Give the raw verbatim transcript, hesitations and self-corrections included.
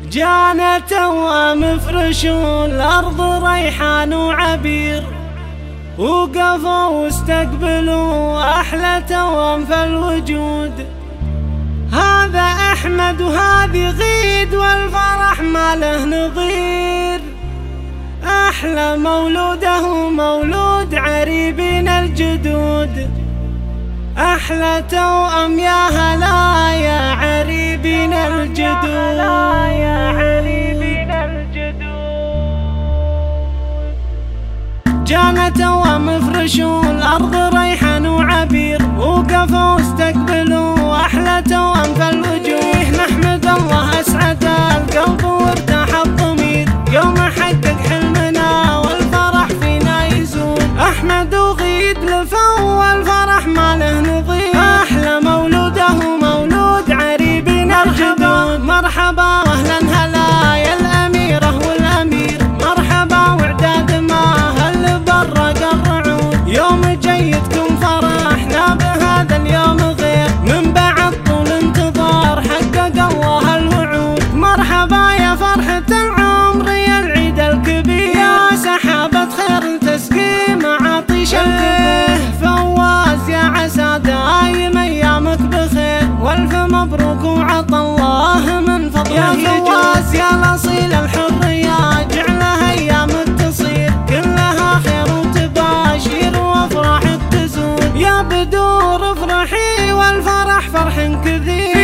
جانا توا مفرشوا الأرض ريحان وعبير، وقفوا واستقبلوا أحلى توام في الوجود. هذا أحمد وهذه غيد والفرح ما له نظير، أحلى مولوده مولود عريبين الجدود. أحلى توأم يا هلا يا عريبين الجدود. جانا توا مفرشوا الأرض ريحان وعبير، وقفوا واستقبلوا أحلى توأم في الوجوه. نحمد الله أسعد القلب وارتاح الضمير، يوم حقق حلمنا والفرح فينا يزول. أحمد وغيد لفوا والفرح ما له نظير، أحلى مولوده مولود عريبين الجدود. مرحبا واهلا هلا يا الأميرة والأمير، مرحبا وعداد ما هل برق الرعود. يوم جيدكم فرحنا بهذا اليوم غير، من بعد طول انتظار حقق الله الوعود. مرحبا يا فرحة العمر يا العيد الكبير، يا سحابة خير تسقي مع طيش الكبير. فواز يا عسى دايم ايامك بخير، والف مبروك وعطى الله من فضله. يا فواز يا الاصيل الحر يا جعلها ايامك تصير كلها خير وتباشير وافراحك تزول. يا بدور افرحي والفرح فرح كثير،